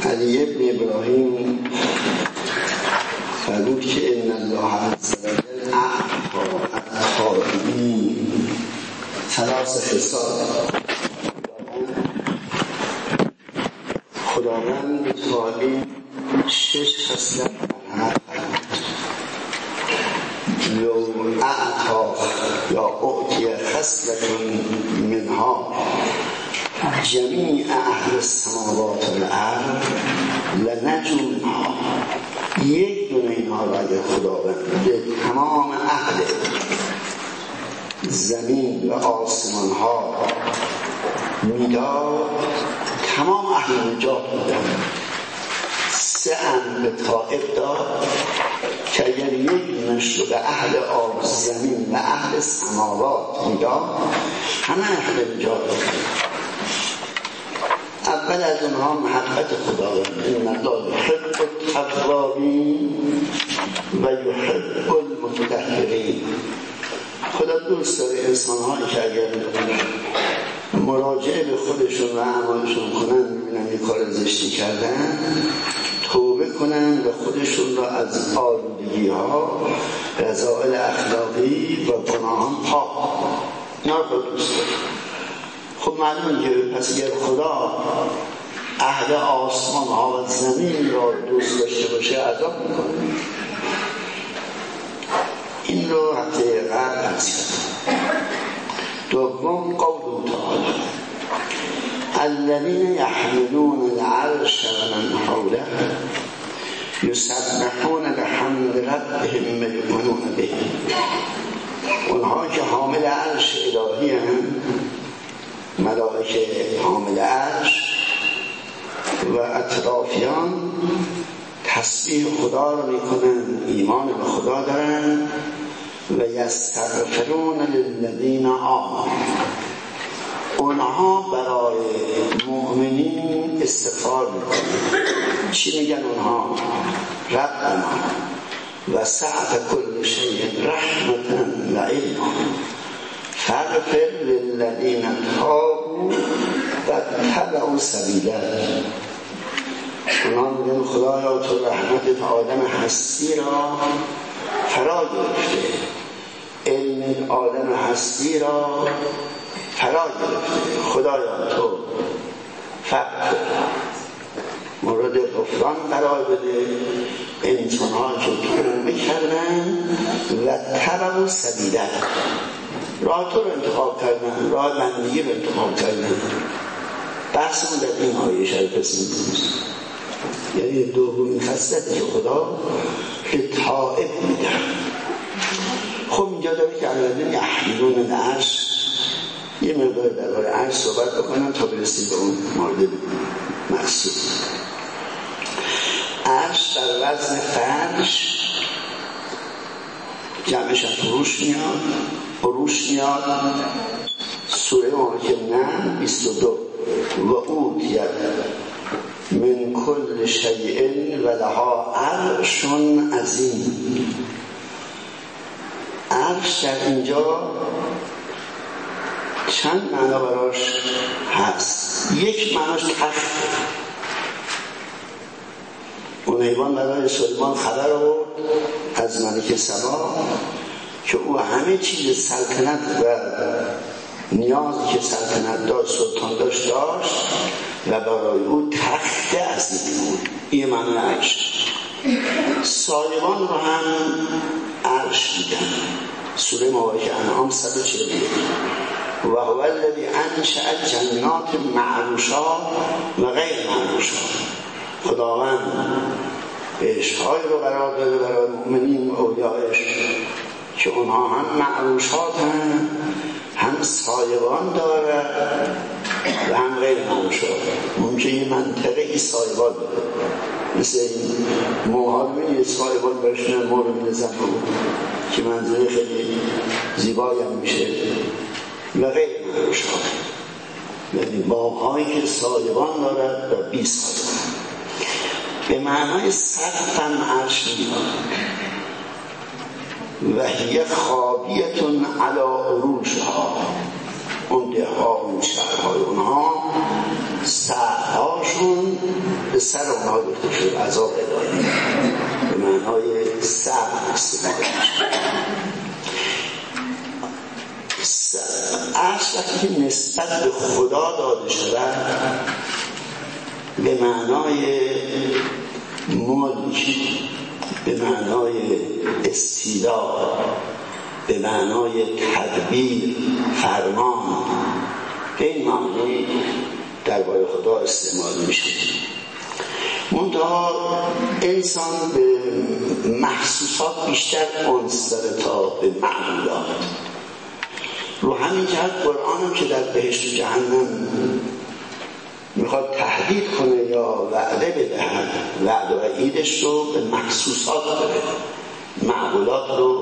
علی ابن ابراهیم فرمود که ان الله عز وجل اعطا ثلاث خصال. خداوند تعالی 6 خصلت لو اعطا یا اعطی خصلت منها جمیع اهل السماوات والارض لنجوا منها. یک دونه اینها را اگر خداوند به تمام اهل زمین و آسمان ها میداد، تمام اهل نجات بودن. 3 به طائف داد که اگر یک دونش رو به اهل زمین و اهل سماوات میداد، همه اهل نجات بودن. اول از اونها محبت خداوند، ان الله یحب التوابین و یحب المتطهرین. خدا دوست داره انسان‌هایی که اگر مراجعه به خودشون و اعمالشون کنن، می‌بینن یه کار زشتی کردن، توبه کنن و خودشون را از آلودگی‌ها، رذائل اخلاقی و گناهان پاک کنن. اینا رو دوست داره. خب معلومه که پس اگر خدا اهل آسمان ها و زمین را دوست داشته باشه، عذاب میکنه. این رو هفته قبل عرض کردم. دوم قول تعالی الذین یحملون العرش و من حوله یسبحون بحمد ربهم و یؤمنون به. اونها که حامل عرش الهی هستند، ملائکه حامل عرش و اطرافیان، تسبیح خدا رو میکنن، ایمان به خدا دارن و یستغفرون للذین آمنوا. اونها برای مؤمنین استغفار میکنن. چی میگن اونها؟ ربنا وسعت کل شیء رحمتا و علما فاغفر للذین تابوا و اتبعوا سبیلک. اونا میگن خدایا تو رحمتت آدم هستی را فرا گرفته، علم آدم هستی را فرا گرفته. خدایا تو فقط مورد غفران قرار بده انسان‌ها که توبه کردن و اتبعوا سبیلک، راه تو رو انتخاب کردن، راه بندگی رو انتخاب کردن. بحثمون در این آیه شریف نیست. یعنی دومین خصلتی که خدا به طائف میده. خب اینجا داره که الذین یحملون العرش، یه مقدار درباره عرش صحبت بکنم تا برسیم به اون مورد مقصود. عرش بر وزن فرش، جمعش فروش میاد، فروش میاد. سوره مبارکه نم 22 و اوتیت من کل شیء و لها عرش عظیم. عرش در اینجا چند معنا براش هست. یک معناش تخت. اون حیوان برای سلیمان خبر آورد از ملک سبا که او همه چیز سلطنت و نیازی که سلطنت داشت، سلطان داشت و برای او تخت عظیم بود. این معنی عرش. سایبان رو هم عرش دیدن. سوره مبارکه انعام 140 و هو الذی انشأ جنات معروشات و غیر معروشات. خداوند بهشت‌های رو قرار داده برای مؤمنین و اولیایش که اونها هم معروشات هم سایبان داره و هم غیر معروشات. ممکنه یه منطقه ای سایبان داره، مثل این موهالمین یه سایبان برشنه مورد زمان که منظره خیلی زیبایی هم میشه و غیر معروشات، یعنی باغ‌هایی که سایبان دارد و بی سایبان. به معنای سقفم عرش میاد و هی خابیتون علی عروشها. اون دهها، اون شهرهای اونها سقف‌هاش عذابشون به سر اونها گرفته شد، عذاب الهی به معنای صبر استفاده میشه. عرش وقتی که نسبت به خدا داده شود به معنای ملک، به معنای استیلا، به معنای تدبیر، فرمان، به این معنی درباره خدا استعمال میشه. منتها انسان به محسوسات بیشتر انس داره تا به معمولات. رو همین جهت قرآن هم که در بهشت و جهنم میخواد تهدید کنه یا وعده بدهد، وعده و وعیدش رو به محسوسات داره، معقولات رو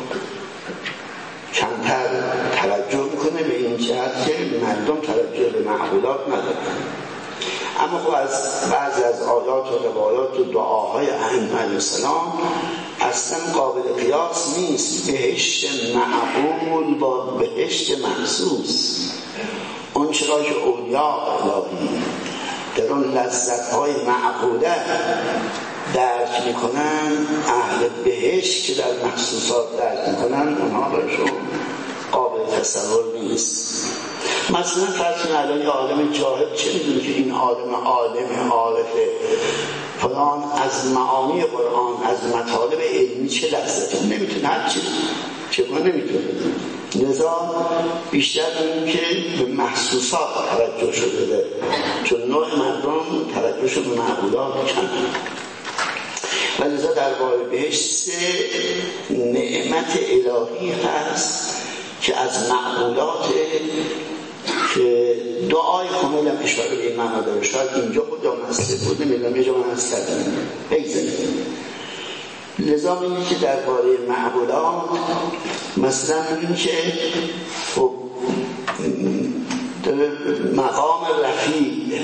کمتر توجه میکنه به این جهت که مردم توجه به معقولات ندارن. اما خب از بعضی از آیات و روایات و دعاهای ائمه علیهم السلام اصلا قابل قیاس نیست. بهشت معقول با بهشت محسوس، اون چرا که اولیاء الهی در اون لذت‌های معقوله درک میکنن، اهل بهشت که در محسوسات درک میکنن اونها برشون قابل تصور نیست. مثلا فرض الان یه عالم جاهل چه میدونه که این عالم عارفه فلان از معانی قرآن، از مطالب علمی چه لذته؟ نمیتونه، هرچی چه نمیتونه. لذا بیشتر این که به محسوسات توجه شده، چون نوع مردم توجهشون به معقولات کمه. و لذا درباره بهشت نعمت الهی هست که از معقولات که دعای کامل هم اشاره به این معنا داره. شاید اینجا خود دام هسته بود نمیدونم یه جا من هست کردم بگذاریم. لذا میگه که درباره معقولات مثلا میگه که خب مقام رفیع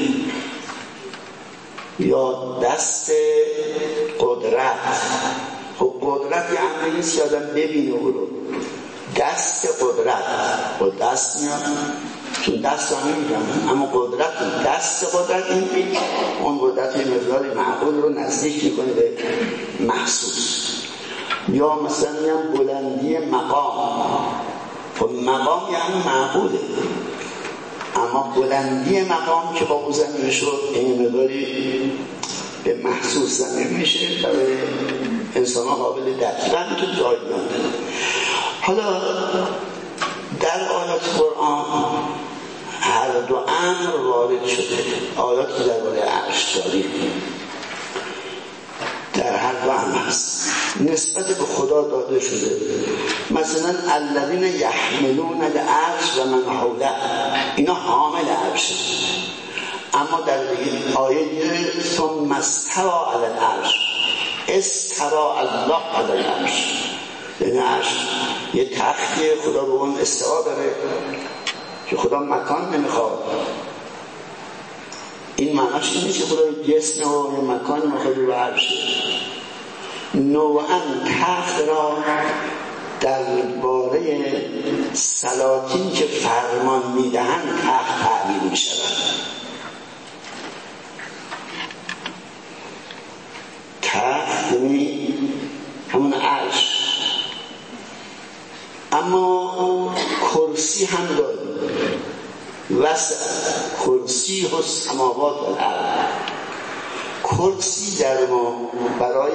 یا دست قدرت. خب قدرت یه امری نیست که آدم ببینه او رو. دست قدرت با دست میاد، چون دست هم نمیدونم، اما قدرت، دست قدرت این اون قدرت یه مقداری معقول رو نزدیک میکنه به محسوس. یا مثلا میگم بلندی مقام. خب مقام یعنی معقوله، اما بلندی مقام که با او زمین شد این مقداری به محسوس زمین میشه، برای انسان ها قابل درک و همینطور جای میانده. حالا در آیات قرآن هر دو امر وارد شده. آیات که درباره عرش داریم در هر دو امر هست، نسبت به خدا داده شده. مثلا الذین یحملون العرش و من حوله، اینا حامل عرش، اما در آیه دیگه ثم استوى علی العرش، استوى الله علی العرش، یعنی عرش یه تختی خدا به اون استوا داره که خدا مکان نمیخواد. این معناش این نیست که خدا جسم و یه مکان میخواد رو عرشه. نوعاً تخت را درباره سلاطین که فرمان میدهند تخت تعبیر میشود. تخت یعنی همون عرش. اما کرسی هم داریم، وسع کرسی و سماوات و الارض. کرسی در ما برای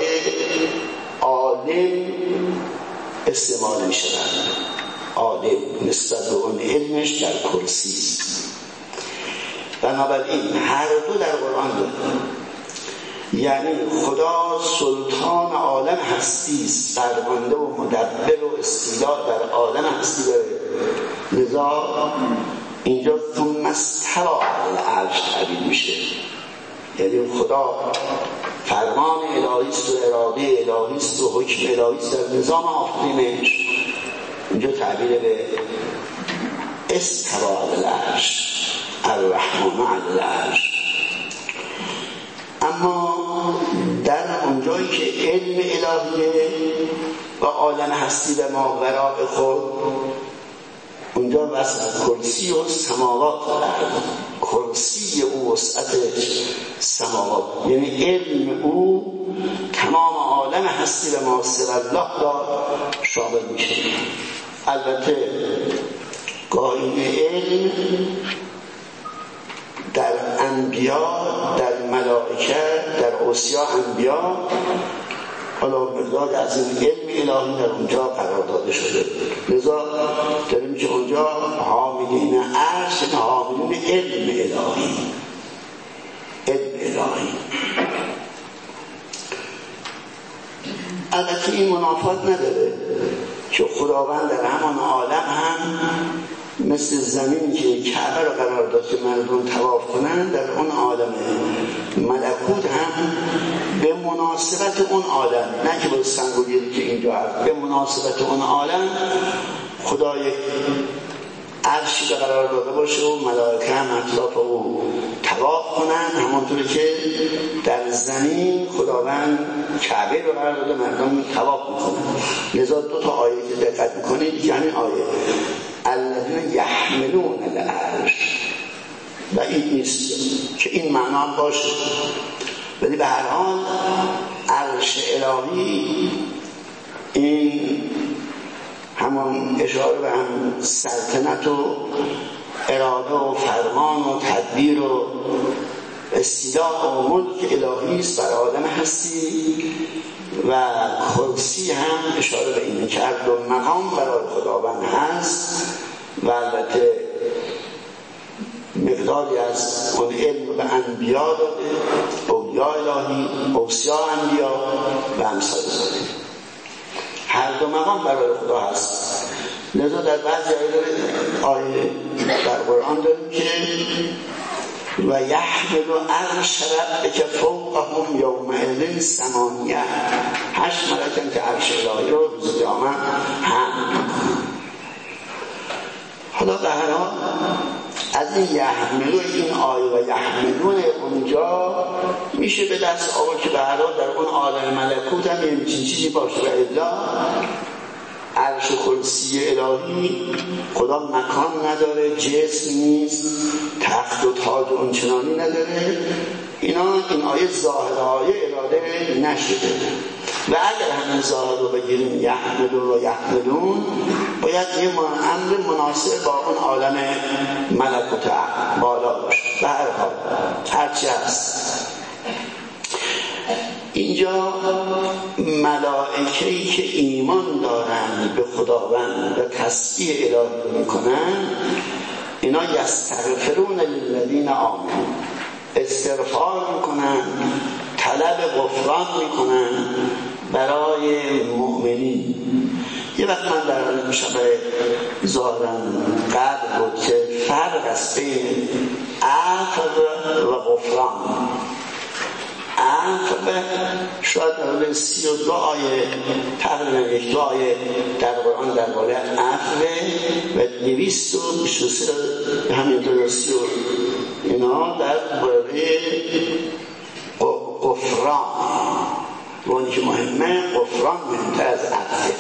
عالم استعمال می شود. عالم نسبت به اون علمش در کرسی است. بنابراین هر دو در قرآن داریم. یعنی خدا سلطان عالم هستی است، فرمانده و مدبر و استیلا در عالم هستی داره. لذا اینجا ثم استوى علی العرش تعبیر میشه، یعنی خدا فرمان الهی است و اراده الهی است و حکم الهی است در نظام آفرینش. اینجا تعبیر به استوى علی العرش، الرحمن علی العرش. اما در اونجایی که علم الهیه و عالم هستی و ماوراء خود، اونجا وسط کرسی و سماوات و الارض. کرسی او وسعت سماوات، یعنی علم او تمام عالم هستی و ما سوی الله را شامل میشه. البته گاهی این علم در انبیا، در ملائکه، در اوصیا انبیا حالا مقدار از این علم الهی در اونجا قرار داده شده. لذا داریم که اونجا حاملین عرش، حاملین علم الهی، علم الهی. البته این منافات نداره که خداوند در همان عالم هم مثل زمین که کعبه رو قرار داد که مردم طواف کنن، در اون عالم ملکوت هم به مناسبت اون عالم، نه که با سنگولیه که اینجا هست، به مناسبت اون عالم خدا یک عرشی رو قرار داده باشه و ملائکه هم اطراف او طواف کنن، همانطوری که در زمین خداوند کعبه رو قرار داده مردم طواف میکنن. لذا دو تا آیه که دقت میکنید، یعنی آیه الذین یحملون العرش، و این نیست که این معنا هم باشه، ولی به هر حال عرش الهی این همان اشاره به هم سلطنت و اراده و فرمان و تدبیر و استیلاء و ملک الهی است بر عالم هستی، و کرسی هم اشاره به اینه که هر دو مقام برای خداوند هست، و البته مقداری از اون علم به انبیا داده، اولیاء الهی، اوصیا انبیا و امثال ذالک. هر دو مقام برای خدا هست. لذا در بعضی آیه در قرآن داریم که و یحمل عرش ربک فوقهم یومئذ ثمانیه، 8 ملکن که عرش الهی رو روز قیامت حمل می‌کنن. حالا به هر حال از این یحملو این آیه و یحملون اونجا میشه به دست آورد که به هر حال در اون عالم ملکوت هم یه چیزی باشه، و الا عرش و کرسی الهی خدا مکان نداره، جسم نیست، تخت و تاج اون چنانی نداره. اینا این آیه ظاهر آیه اراده نشده، و اگر همین ظاهر رو بگیریم یحملون و یحملون، باید یه امر مناسب با اون عالم ملکوت بالا باشه. به هر حال هرچی هست اینجا ملائکه‌ای که ایمان دارند به خداوند و تسبیح الهی میکنن، اینا یستغفرون للذین آمنوا، استغفار میکنن، طلب غفران میکنن برای مؤمنین. یه وقت من در شبه ظاهرا قبل بود که فرق است بین عفو و غفران. عفو شاید در 32 آیه تقریبا 1 آیه در قرآن درباره عفو و 223 همینطور 30 اینا درباره غفران. اونی که مهمه غفران مهمتر از عفو.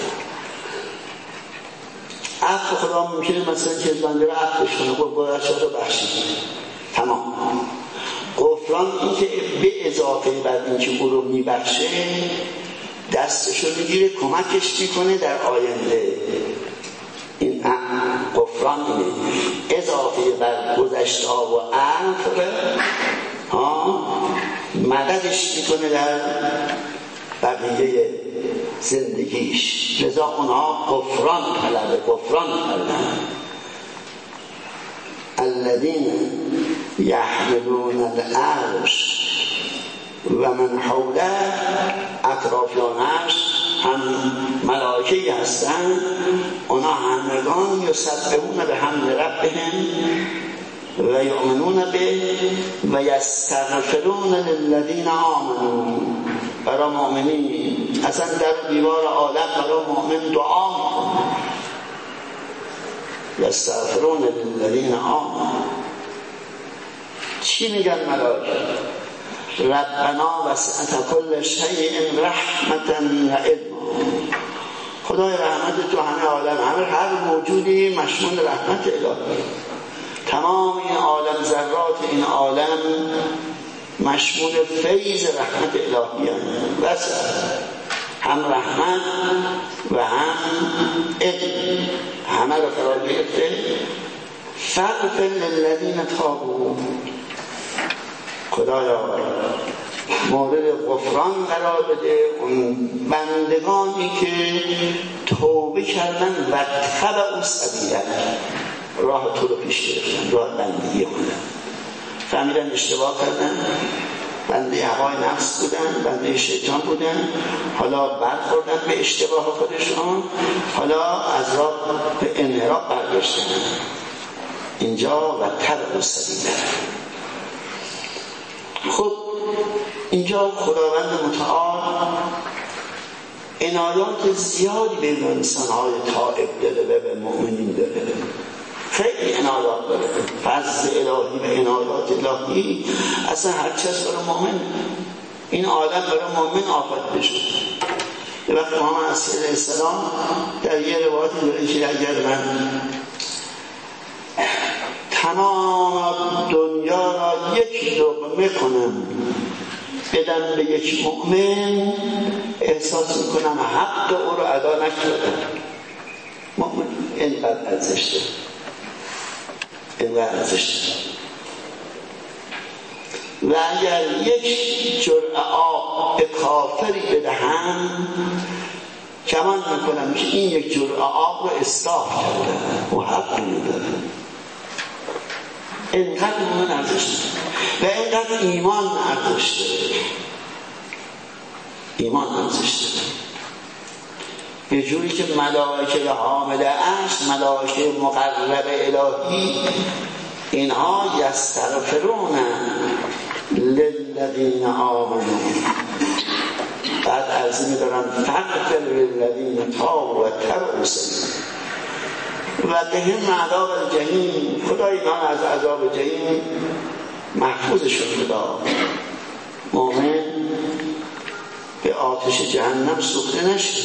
عفو خدا ممکنه مثلا که بنده رو عفوش کنه، باید شما رو بخشید، تمام. غفران این که به اضافه بر این که او رو میبخشه دستش رو میگیره کمکش میکنه در آینده. این غفران اینه، اضافه بر گذشته ها و عفو مددش میکنه در بقیه زندگیش. لذا اونها غفران طلبن. الذین یحملون العرش و من حوله، اطرافیان عرش هم ملائکه‌ای هستند، اونا همگان یسبحون بحمد ربهم و یؤمنون به و یستغفرون للذین آمنوا، برای مؤمنین اصلا در دیوار عالم برای مؤمن دعا میکنه. یستغفرون للذین آمنوا. چی میگن ملائکه؟ ربنا وسعت کل شیء رحمتا و علما. خدای رحمت تو همه عالم، هر موجودی مشمول رحمت الهی. تمام این عالم، ذرات این عالم مشمول فیض رحمت الهی هست، هم رحمت و هم علم، همه رو فرا گرفته. فاغفر للذین تابوا، خدایا مورد غفران قرار بده اون بندگانی که توبه کردن و اتبعوا سبیلک، راه تو رو پیش گرفتن، راه بندگی خوندن، فهمیدن اشتباه کردن، بنده هوای نفس بودن، بنده شیطان بودن، حالا برخوردن به اشتباه خودشون، حالا از راه به انحراف برگشتن. اینجا و اتبعوا سبیلک. خب اینجا خداوند متعال عنایات زیادی به انسان‌های تائب داره و به مؤمنین داره، خیلی عنایات داره، فضل الهی و عنایات الهی اصلا هر چیز برای مؤمن، این عالم برای مؤمن آفریده شده. یه وقت محمد علیه السلام در یه روایتی داره که اگر من تمام دنیا را یک لقمه کنم بدم به یک مؤمن، احساس میکنم حق او رو ادا نکردم. مؤمن اینقدر ارزش داره، اینقدر ارزش داره. و اگر یک جرعه آب به کافری بدهم، گمان میکنم که این یک جرعه آب رو اصلاح کردم و حق میداره. اینقدر مؤمن ارزش داره و اینقدر ایمان ارزش داره. ایمان ارزش داره یه جوری که ملائکه حامل عرش، ملائکه مقرب الهی، اینها یستغفرون للذین آمنوا، بعد عرضی می‌دارن فاغفر للذین تابوا واتبعوا سبیلک و قهم عذاب الجحیم، خدای اینا از عذاب جحیم محفوظشون بده، مؤمن به آتش جهنم سوخته نشه.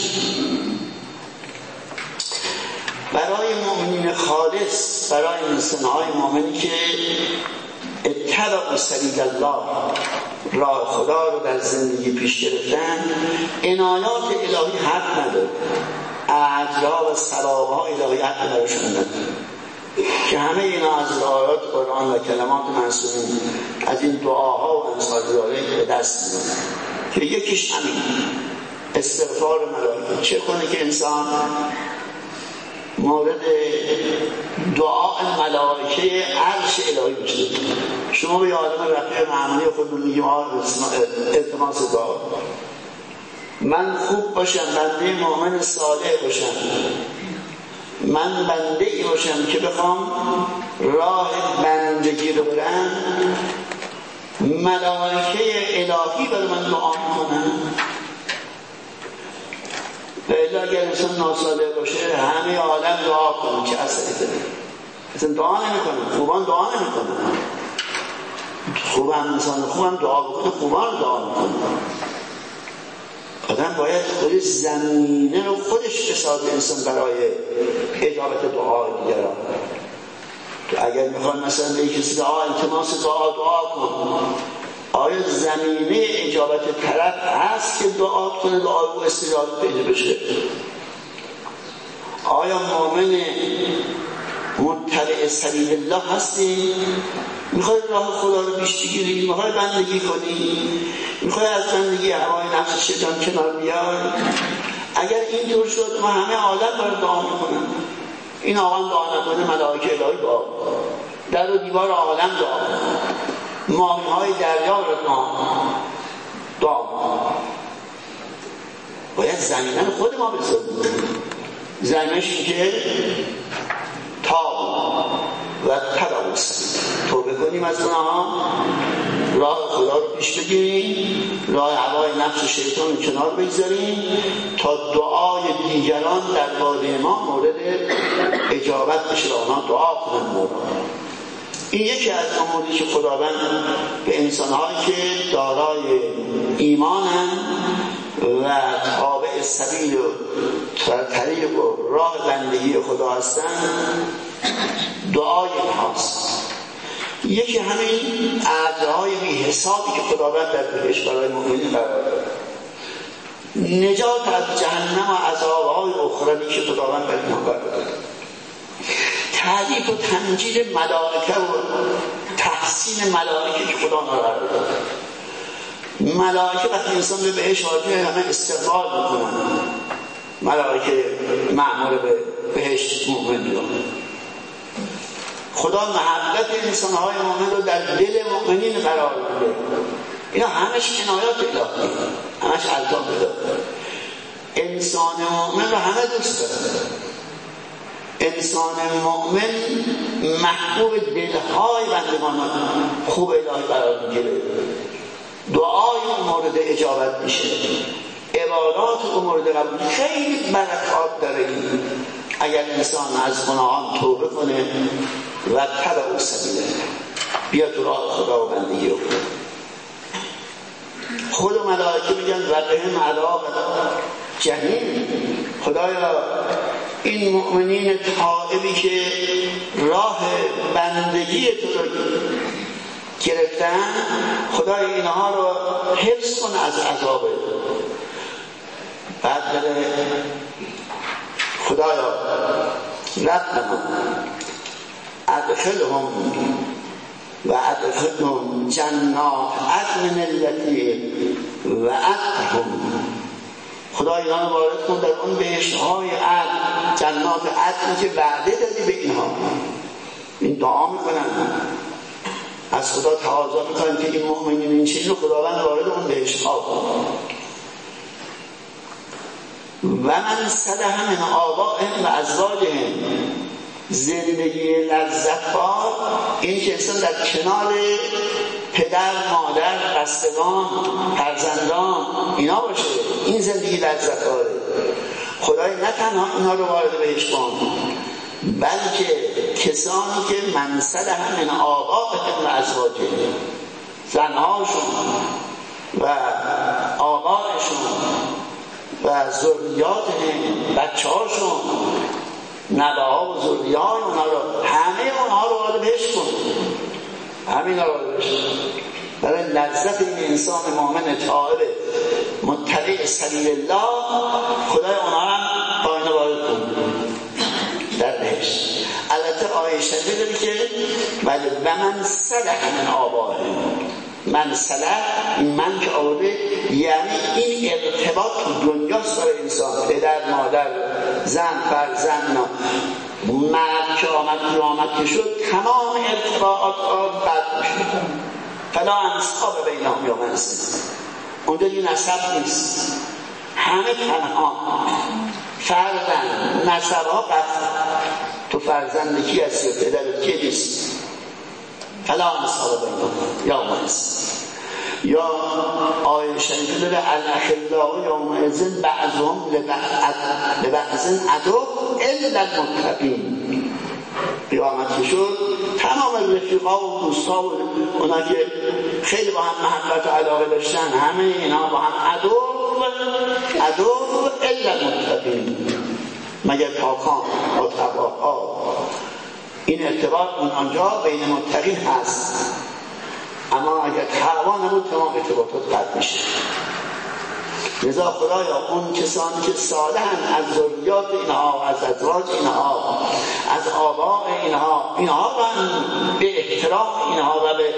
برای مؤمنین خالص، برای انسان‌های مؤمنی که اتبعوا سبیل الله، راه خدا رو در زندگی پیش گرفتن، عنایات الهی حد نداره، اجرها و ثواب‌ها الهی حد براشون نداره، که همه اینا از آیات قرآن و کلمات معصومین، از این دعاها و امثال داره به دست میاد که یکیش همین استغفار ملائکه. چه کنه که انسان مورد دعا ملائکه عرش الهی بشه؟ شما به آدم رفیع معمولی خودتون میگیم التماس دعا، من خوب باشم، بنده مؤمن صالح باشم، من بنده ای باشم که بخوام راه بندگی رو برم، ملائکه الهی برای من دعا میکنن. و الا اگر انسان ناصالح باشه همه عالم دعا کنن، چه اثری داره؟ اصلا دعا نمیکنن، خوبان دعا نمیکنن. خوبم انسان خوبم دعا بکنه، خوبان دعا میکنن. آدم باید خودش زمینه رو خودش بسازه انسان برای اجابت دعای دیگران. تو اگر میخوای مثلا به کسی التماس دعا کن، آیا زمینه اجابت طرف هست که دعا کنه، دعای او استجابت پیدا بشه؟ آیا مؤمن متبع سبیل الله هستی؟ میخوای راه خدا رو پیش بگیری، میخوای بندگی کنی، میخوای از بندگی هوای نفس شیطان کنار بیای؟ اگر اینطور شد ما همه عالم برای دعا میکنن، این آقا دعا نکنه ملائکه الهی دعا، در و دیوار عالم دعا، ماهی های دریا رو دعا. باید زمینه خود ما بسازیم، زمینش این که تاب و اتبعوا سبیلک، توبه کنیم از گناه‌ها، راه خدا رو پیش بگیریم، راه هوای نفس و شیطان رو کنار بگذاریم تا دعای دیگران درباره ما مورد اجابت بشه و آنها دعا کنند. این یکی از اموری که خداوند به انسان‌هایی که دارای ایمانند و تابع سبیل و طریق و راه بندگی خدا هستند دعای اینهاست. یکی همین اجرهای بی حسابی که خداوند در بهشت برای مؤمنین قرار داد، نجات از جهنم و عذابهای اخروی که خداوند برای اینها قرار داد، تعریف و تمجید ملائکه و تحسین ملائکه که خدا قرار داد. ملائکه وقتی انسان به بهشت وارد همه استقبال میکنن، ملائکه مأمور به بهشت مؤمن رو. خدا محبت انسان‌های مؤمن رو در دل مؤمنین قرار میده. اینا همش عنایات الهی، همش الطاف الهی. انسان مؤمن رو همه دوست داره. انسان مؤمن محبوب دلهای بندگان خوب الهی قرار میگیره. دعای اون مورد اجابت میشه، عبادات اون مورد قبول. خیلی برکات داره اگر انسان از گناهان توبه کنه و تبع سبیله، بیا تو راه خدا و بندگی رو کنه. خود ملائکه میگن وقهم عذاب جهنم. خدایا این مؤمنین تائبی که راه بندگی تو رو گرفتن، خدای اینها رو حفظ کن از عذاب. بعد بره خدایا ربنا ادخلهم و ادخلهم جنات عدن التي وعدتهم. خدای اینا رو وارد کن در اون بهشت‌های عدن، جنات عدن که وعده دادی به اینها. این دعا میکنن، از خدا تقاضا میکنن که این مؤمنین این چیز رو خداوند وارد اون بهشت‌ها کن. و من صلح من آبائهم و ازواجهم، زندگی لذت‌بار این که انسان در کنار پدر، مادر، بستگان، فرزندان اینا باشه، این زندگی لذت‌باره. خدای نه تنها اینا رو وارد بهشت کن، بلکه کسانی که من صلح من آبائهم و ازواجهم، زنهاشون و آقایشون و ذریاتهم، بچه‌هاشون، نوه‌ها و ذریات اونا رو، همه اونها رو وارد بهشت کن. همین رو وارد بهشت کن. برای لذت این انسان مؤمن تائب متبع سبیل الله، خدای اونها هم با اینا وارد کن در بهشت. البته آیه شریفه داره که ولی و من صلح من آبائهم، من صلح، این من که آورده یعنی این ارتباط تو دنیاست برای انسان، پدر، مادر، زن، فرزند، مرد که آمد قیامت که شد تمام ارتباطات قطع میشه. فلا انساب بینهم یومئذ، اونجا دیگه نسب نیست، همه تنها فرزند، نسبها قطع. تو فرزند کی هستی و پدرت کی نیست. فلا انساب بینهم یومئذ. یا آیه شریفه داره الاخلاء یومئذ بعضهم لبعض عدو الا المتقین. قیامت که شد تمام رفیقا و دوستا و اونا که خیلی با هم محبت و علاقه داشتن، همه اینا با هم عدو الا المتقین، مگر پاکان و تقواها. این ارتباط اونجا بین متقین هست، اما اگر تقوا نبود تمام ارتباطات قطع میشه. لذا خدایا اون کسانی که صالحن از ذریات اینها، از ازواج اینها، از آباء اینها رو به احترام اینها و به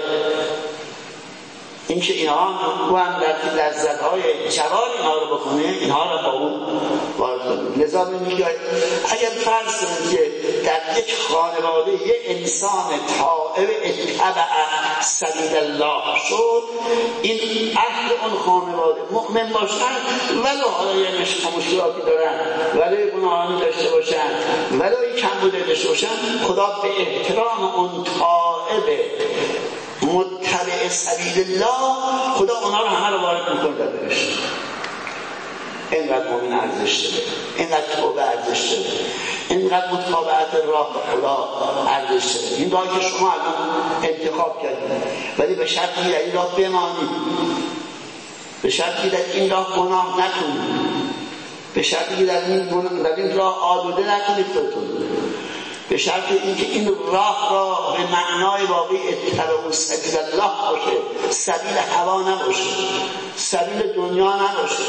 اینکه اینها هم در لذت‌های جوان اینها رو بکنه، اینها رو با اون وارد کنه. لذا میگه اگر فرض کنید که در یک خانواده یک انسان تائب اتبع سبیل الله شد، این اهل اون خانواده مؤمن باشن، ولو حالا یه مشکلاتی دارن، ولو گناهانی داشته باشن، ولو کمبودی داشته باشن، خدا به احترام اون تائب متبع سبیل الله، خدا اونا رو همه رو وارد میکنه در بهشت. اینقدر مؤمن ارزش داره، اینقدر توبه ارزش داره، اینقدر متابعت راه خدا ارزش داره. این راهی که شما الان انتخاب کردید، ولی به شرطی در این راه بمانید، به شرطی در این راه گناه نکنید، به شرطی در این راه آلوده نکنید خودتون. به شرط اینکه این راه را به معنای واقعی اتبعوا سبیل الله باشه، سبیل هوا نباشه، سبیل دنیا نباشه.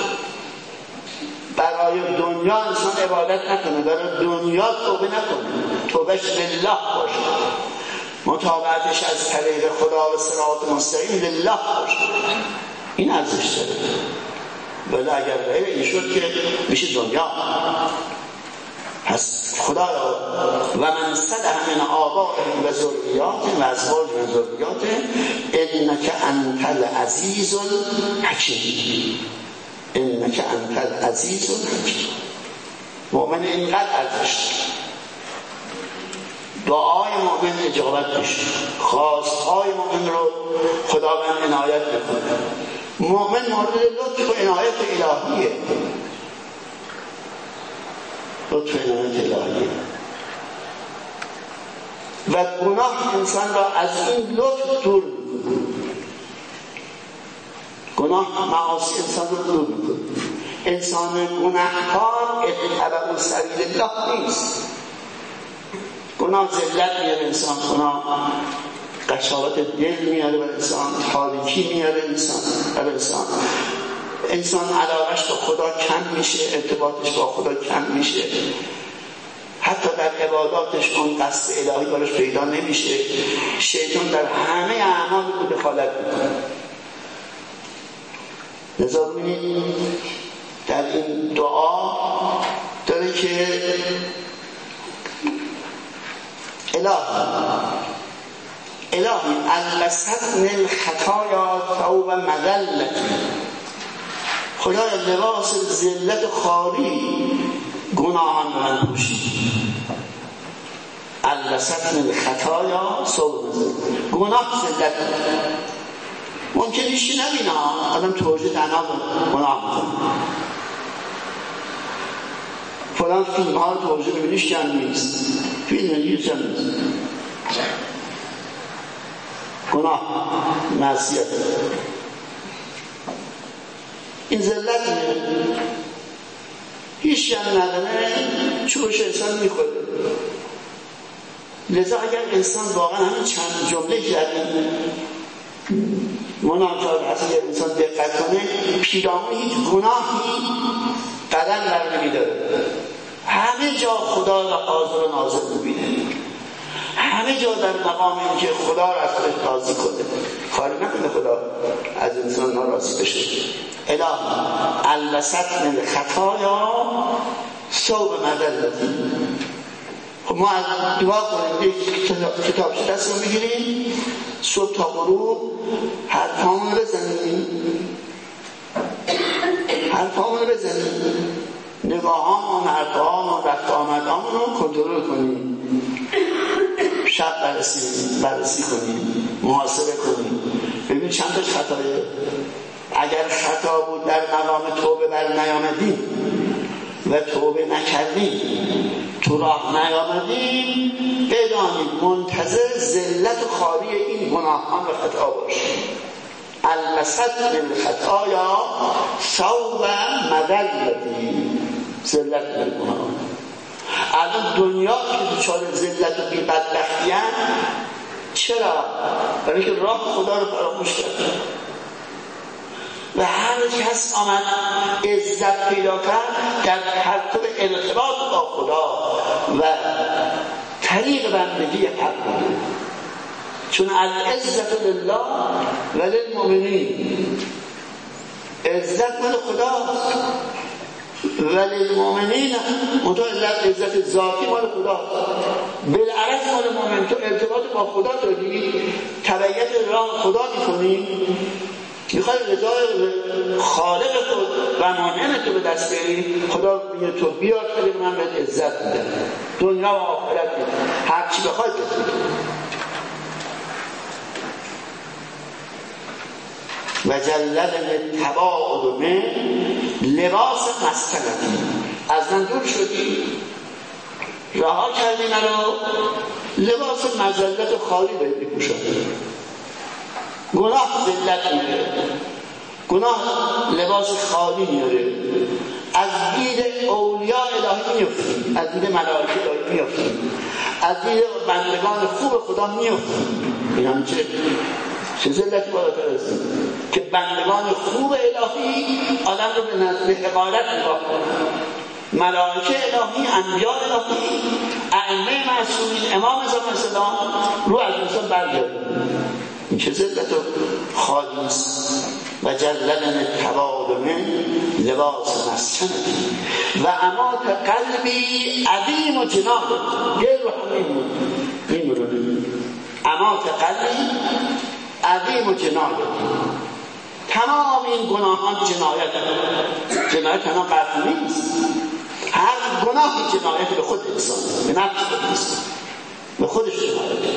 برای دنیا انسان عبادت نکنه، برای دنیا توبه نکنه، توبهش لله باشه، متابعتش از طریق خدا و صراط مستقیم لله باشه. این ارزش داره. ولی اگر غیر این شد که میشه دنیا. پس خدایا و من صلح من آبائهم و ذریاتهم و ازواجهم و ذریاتهم انک انت العزیز الحکیم. انک انت العزیز الحکیم. مؤمن اینقدر ارزش دعای مؤمن اجابت میشه، خواستهای مؤمن رو خداوند عنایت میکنه. مؤمن مورد لطف و عنایت الهیه، لطف و عنایت الهیه. و گناه انسان را از این لطف دور میکنه. گناه معاصی انسان را دور میکنه. انسان گناهکار اتبعوا سبیل الله نیست. گناه ذلت میاره انسان، گناه قساوت دل میاره بر انسان، تاریکی میاره انسان. انسان علاقش با خدا کم میشه، ارتباطش با خدا کم میشه، حتی در عباداتش اون قصد الهی براش پیدا نمیشه. شیطان در همه اعمال رو دخالت میکنه. لذا ببینید در این دعا داره که الهی البستنی الخطایا ثوب مذلتی. خدای لباس ذلت خاری گناهان من پوشید. البستنی الخطایا ثوب مذلتی. گناه ذلت ممکنه ایشی نبینه، آدم توجه تنها گناه میکنه. فلان فیلم ها رو توجه ببینیش کم نیست، فیلم نیست کم نیست. گناه معصیت این ذلت هیچ هم نداره، چوش انسان میخوره. لذا اگر انسان واقعا همین چند جمله که در این مناجات اصلا انسان دقت کنه، پیرامون هیچ گناهی قدم بر نمیداره. همه جا خدا را حاضر و ناظر میبینه، همه جا در مقام این که خدا را از خودش راضی کنه، کاری نکنه خدا از انسان ناراضی بشه. الهی البست من خطایا ثوب مذلتی. خب ما از دعا کنیم، یک کتابچه دست رو بگیریم، صبح تا غروب حرفامون رو بزنیم، نگاهامون، حرفامون، رفت آمدامون رو کنترل کنیم، شب بررسی کنیم، محاسبه کنیم، ببین چند تاش خطایه. اگر خطا بود در مقام توبه بر نیامدیم و توبه نکردیم، تو راه نیامدیم، بدانید منتظر ذلت و خاری این گناهان و خطا باشیم. البست من خطایا ثوب مذلتی. ذلت من گناهان. الان دنیا که دچار ذلت و بدبختی هست، چرا؟ برای که راه خدا رو فراموش کرد و هر کس آمد عزت پیدا کرد در پرتو ارتباط با خدا و طریق بندگی حق بود. چون العزت لله و للمؤمنین، عزت مال خداست و للمؤمنین، منتها عزت ذاتی مال خداست. بالعکس مال مؤمن، تو ارتباط با خدا داری، تبعیت راه خدا میکنی، میخوای رضای خالق تو و مانعن تو به دست بری، خدا میگه تو بیار طریق من بهت عزت میده، دنیا و آخرت میده، هر چی بخوای بده. و جلل تباعد من لباس مسکنتی. از من دور شدی، رها کردی منو، لباس مذلت خالی بهت میپوشم. گناه ذلت میاره، گناه لباس خالی میاره. از دید اولیاء الهی میفتی، از دید ملائکه الهی میفتی، از دید بندگان خوب خدا میفتیم. این هم چه ذلتی بالاتر است که بندگان خوب الهی آدم رو به نزد حقارت نگاه کنن. ملائکه الهی، انبیاء الهی، ائمه معصومین، امام زمان السلام رو از انسان برگردن. این چه ذلت و خالی است. و جللن التوالم لباس مسکن و امات قلبی عدیم و جناب دل رو هم میمرونه. امات قلبی عدیم و جناب. تمام این گناهان جنایت تنها قتل نیست. هر گناهی جنایت به خود انسان، به نفس خود انسان، به خودش جنایت.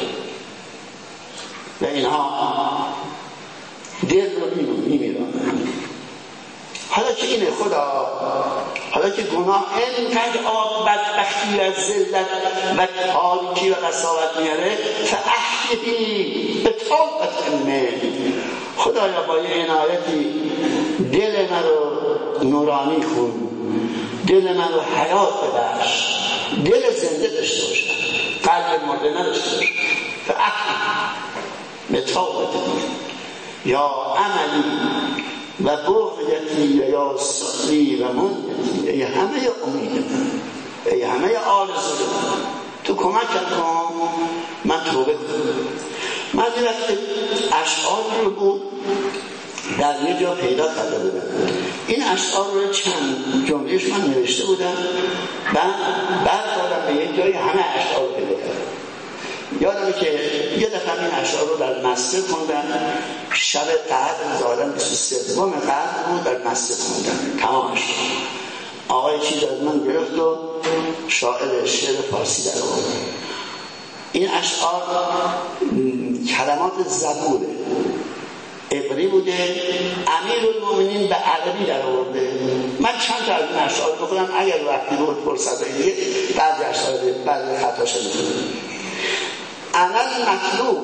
و اینها دل رو میمیرن. حالا که اینه خدا، حالا که گناه اینقدر آب بدبختی و ذلت و تاریکی و قساوت میاره، فاحیی به طاقت من، خدایا با یه عنایتی دل من رو نورانی کن، دل من رو حیات ببخش، دل زنده داشته باشم، قلب مرده نداشته باشم. فاحیی به طاقت من یا عملی و بغیتی یا سعی و منیتی، ای همه امید من، ای همه آرزو من، تو کمک کن من توبه کنم. من یه وقت اشعار رو بود در یه جا پیدا کرده بودم. این اشعار رو چند جملهش من نوشته بودم، بعد دادم به یک جایی همه اشعار رو پیدا کردم. یادمه که یه دفعه این اشعار رو در مسجد خوندم، شب قدر ظاهراً 23 قدر بود، در مسجد خوندم تمامش. آقای چیز از من گرفت و شاعر شعر فارسی در آورد. این اشعار کلمات زبوره، عبری بوده، امیرالمومنین به عربی در آورده. من چند تا از این اشعار بخونم، اگر وقتی بود فرصت دیگه بعضی اشعار بعضی خطاش می‌کنم. انا المطلوب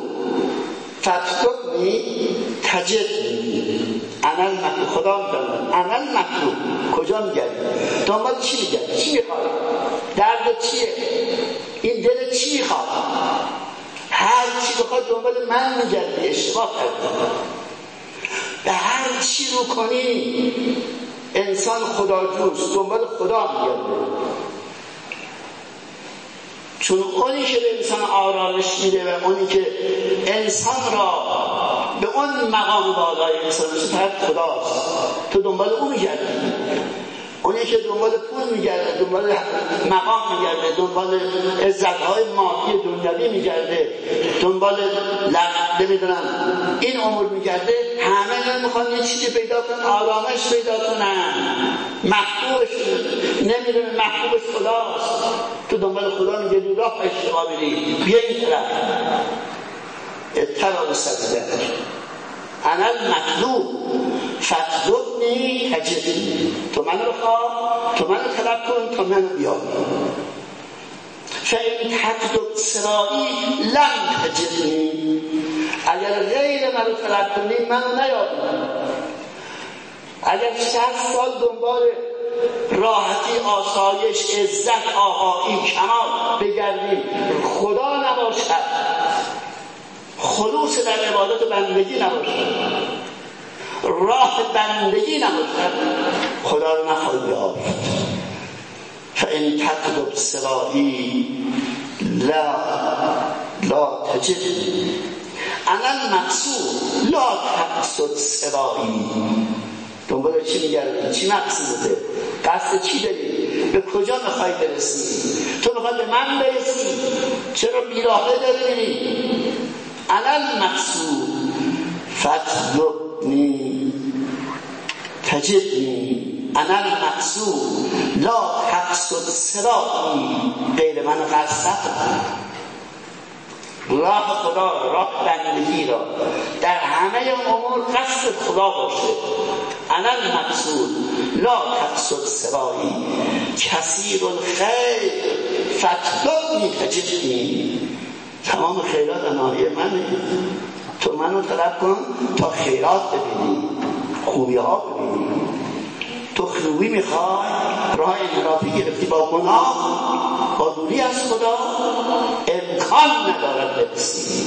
فتقنی تجدنی. انا المطلوب، خدا می‌فرماید انا المطلوب، کجا می‌گردی؟ دنبال چی می‌گردی؟ چی می‌خوای؟ درد چیه؟ این دل چی می‌خواد؟ هر چی بخواد دنبال من می‌گردی، اشتباه کردی. به هر چی رو کنی انسان خداجوست، دنبال خدا می‌گرده. چون اونی که به انسان آرامش میده و اونی که انسان را به اون مقام بالای انسان میشه فقط خداست. تو دنبال اون میگردی. اونی که دنبال پول میگرده، دنبال مقام میگرده، دنبال عزت‌های مادی دنیوی میگرده، دنبال نمیدونم این امور میگرده، همه نمیخوان یه چیزی پیدا کنن، آرامش پیدا کنن، محبوبش نمیدونه محبوبش خداست. تو دنبال خدا میگردی، راه اشتباه میری، بیا این طرف اتبع سبیلک انا المطلوب فاطلبنی تجدنی. تو من رو خواه، تو من رو طلب کن تا من رو بیابی. فإن تطلب سرایی لم تجدنی. اگر غیر من رو طلب کنی من رو نیابی. اگر 60 سال دنبال راحتی، آسایش، عزت، آقایی، کمال بگردی، خدا نباشد، خلوص در عبادت و بندگی نباشد، راه بندگی نباشد، خدا رو نخواهی یافت. فإن تطلب سرایی لا تجدنی. انا المقصود لا تقصد سرایی. دنبال چی میگردی؟ چی مقصوده؟ قصد چی داری؟ به کجا میخوای برسی؟ تو میخوای به من برسی؟ چرا بیراهه داری میری؟ انا المقصود فاطلبنی تجدنی. انا المقصود لا تقصد سرایی. غیر من قصد نکن. راه خدا، راه بندگی را در همه امور قصد خدا باشه. انا المقصود لا تقصد سرایی کثیر الخیر فاطلبنی تجدنی. تمام خیرات اناهی منه، تو منو طلب کن تا خیرات ببینی، خوبی ها ببینی. تو خوبی میخوای، راه انحرافی گرفتی با گناه، با دوری از خدا، امکان ندارد برسی.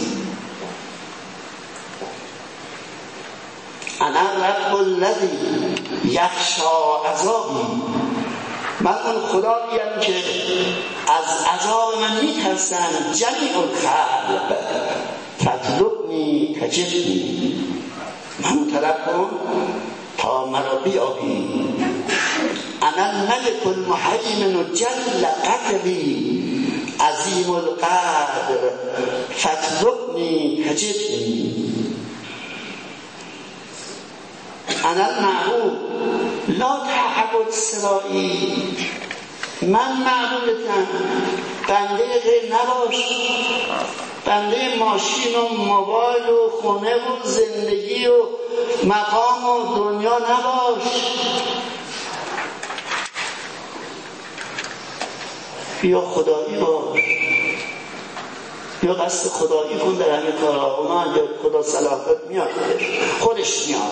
انا رب الذی یخشی عذابی، من اون خداییم که از عذاب من میترسن. جمیع الخلق فاطلبنی تجدنی، من طلب کن تا مرا بیابی. انا الملک المهیمن جل قدری عظیم القدر فاطلبنی تجدنی. انا المعبود لا تعبد سوایی، من معبودتم، بنده غیر نباش، بنده ماشین و موبایل و خونه و زندگی و مقام و دنیا نباش. بیا خدایی باش، بیا قصد خدایی کن در همه کارها. و من خدا صلاحیت میاد، خودش میاد.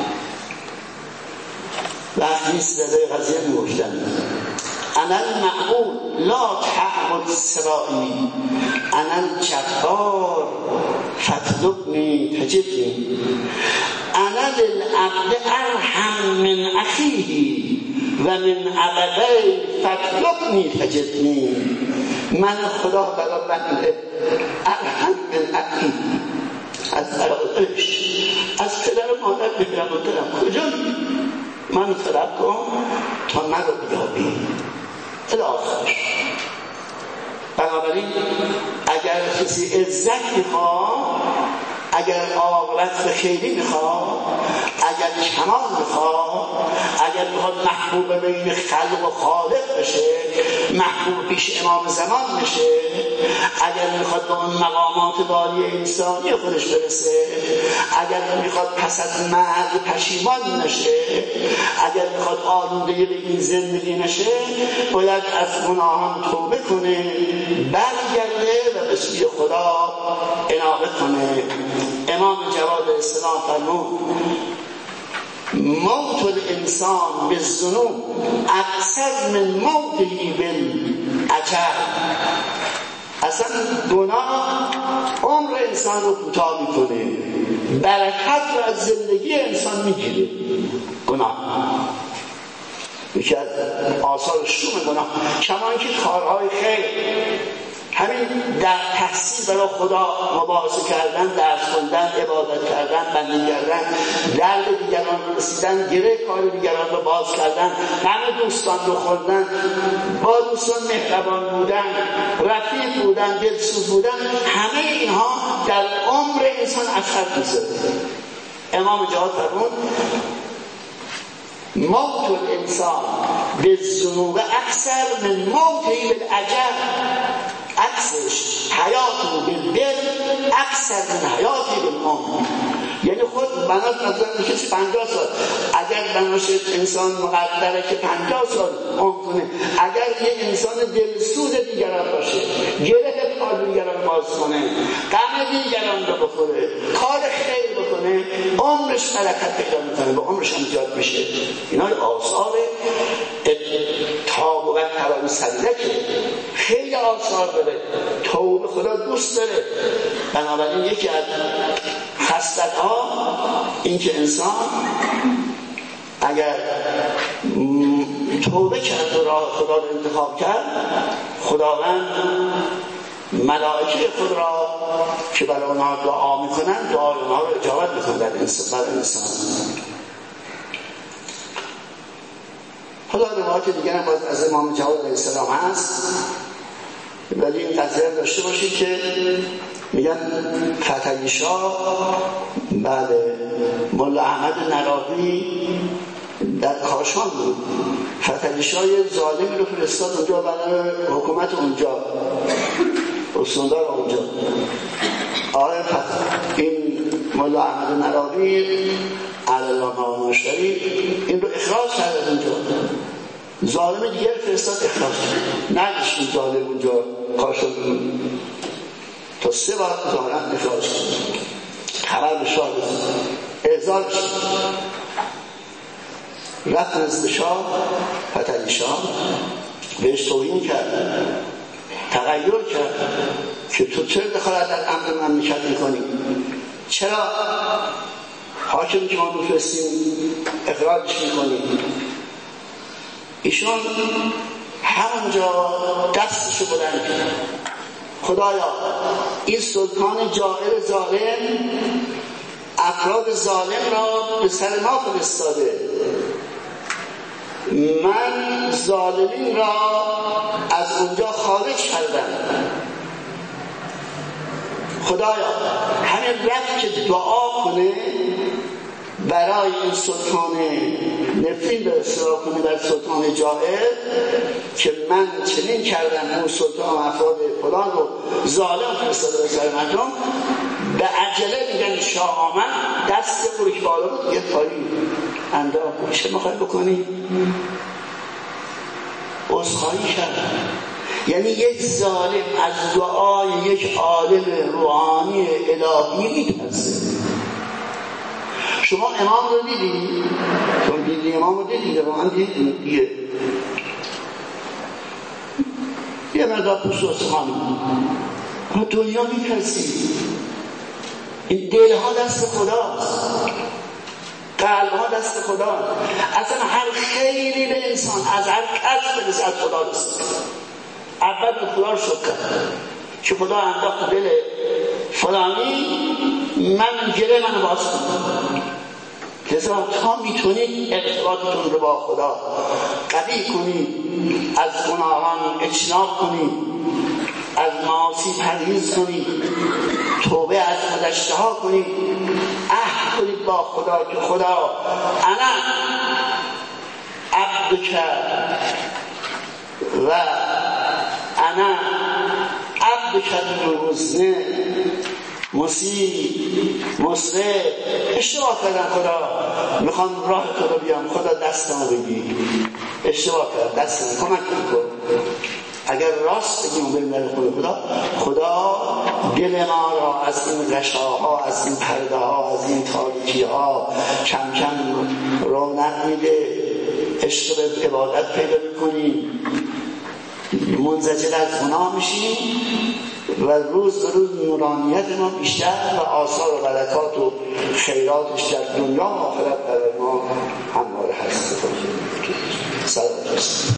وقت نیست زده قضیه میگفتن انا المعبود لا تعبد سوایی، انا الجبار فاطلبنی تجدنی. انا للعبد ارحم من اخیه و من عبدی فاطلبنی تجدنی. من خدا برای بنده ارحم من اخیه، از برادرش، از پدر و مادر بگیرم و دلم کجا من طلب کن تا من رو بیابی الاخر. بنابراین اگر کسی عزت میخواد، اگر عاقبت به خیری میخواد، اگر کمال میخواد، اگر میخواد محبوب بین خلق و خالق بشه، محبوب پیش امام زمان بشه، اگر میخواد به اون مقامات والی انسانی خودش برسه، اگر میخواد پس از مرگ پشیمان نشه، اگر میخواد آلوده به این زندگی نشه، باید از گناهان توبه کنه، برگرده و به سوی خدا انابه کنه. امام جواد اسلام فرمود موت الانسان بالذنوب اکثر من موته بالعجل. اصلا گناه عمر انسان رو کوتاه میکنه، برکت رو از زندگی انسان میگیره. گناه یکی از آثار شوم گناه، کمان که کارهای خیر، همین در تحصیل برای خدا مباحثه کردن، درس خوندن، عبادت کردن، بندگی کردن، درد دیگران رو رسیدن، گره کار دیگران رو باز کردن، همه دوستان رو خوردن، با دوستان مهربان بودن، رفیق بودن، دلسوز بودن، همه اینها در عمر انسان اثر میذاره. امام جواد فرمود موت الانسان بالذنوب اکثر من موته بالعجل. عکسش حیاتی بالبر اکثر من حیاتی بالعمر. یعنی خود بنات نظر کسی 50 سال، اگر بناش انسان مقدره که 50 سال عمر کنه، اگر یه انسان دلسوز دیگران باشه، گره کار دیگران باز کنه، غم دیگران رو بخوره، کار خیر بکنه، عمرش برکت پیدا میکنه، به عمرش هم زیاد میشه. اینا آثار تاب و تران سلیقه، خیلی آثار داره. توبه خدا دوست داره. بنابراین یکی از خصلت‌ها این که انسان اگر توبه کرد و راه خدا رو انتخاب کرد، خداوند ملائکه خود را که برای آنها دعا میکنن، دعای آنها رو اجابت میکنن در انسان. حالا روایت دیگر هم باز از امام جواد علیه السلام هست، ولی این قضیه داشته باشید که میگن فتحعلی شاه بعد ملا احمد نراقی در کاشان بود. فتحعلی شاه یه ظالمی رو فرستاد اونجا برای حکومت اونجا، استاندار اونجا. آقای این ملا احمد نراقی علیه مشتری این رو اخراج کرد اونجا. ظالم دیگر فرستاد اخراج کرد، نگشت این ظالم اونجا کاشان بود تا 3 بار ظاهرا اخراج کرد. خبر به شاه اعزال شد. رفت نزد شاه فتحعلی شاه، بهش توهین کرد، تغییر کرد که تو چرا دخالت در امر مملکت میکنی؟ چرا حاکم که ما میفرستیم اخراجش میکنی؟ ایشون همونجا دستشو بلند کرد، خدایا این سلطان جائر ظالم افراد ظالم را به سر ما فرستاده، من ظالمین را از اونجا خارج کردم. خدایا همین رفت که دعا کنه برای این سلطان نفرین به اصلاح کنه بر سلطان جائر که من چنین کردم، اون سلطان افراد فلان رو ظالم فرستاده به سر مردم. به عجله میگن شاه آمد، دست خورش بالا بود، یه پایی انداخت. چه میخوای بکنی؟ عذرخواهی کرد. یعنی یک ظالم از دعای یک عالم روحانی الهی میترسه. شما امام رو دیدی؟ چون دیدی امام رو دیدی، واقعا دیدی یه مقدار پوست و استخوانی دنیا میترسی. این دلها دست خداست، قلبها دست خداست. اصلا هر خیلی به انسان از هر کس برسه از خدا رسید. اول به خدا رو شکر کرد که خدا انداخت دل فلانی، من گره منو باز کنم. لذا تا میتونید ارتباطتون رو با خدا قوی کنید، از گناهان اجتناب کنید، از معاصی پرهیز کنید، توبه از گذشته ها کنید، عهد کنید با خدا که خدا انا عبدک و انا عبدک المذنب مسیء مسرف. اشتباه کردم خدا، میخوام راه تو رو بیام، خدا دستمو بگیر، اشتباه کردم، دستمو کمک کن. اگر راست بگیم و بریم خدا دل ما را از این غشاها، از این پرده ها، از این تاریکی ها کم کم رونق میده، عشق به عبادت پیدا میکنیم، منزجر از گناه میشیم و روز به روز نورانیت ما بیشتر و آثار و برکات و خیراتش در دنیا و آخرت برای ما همواره هست. سلام.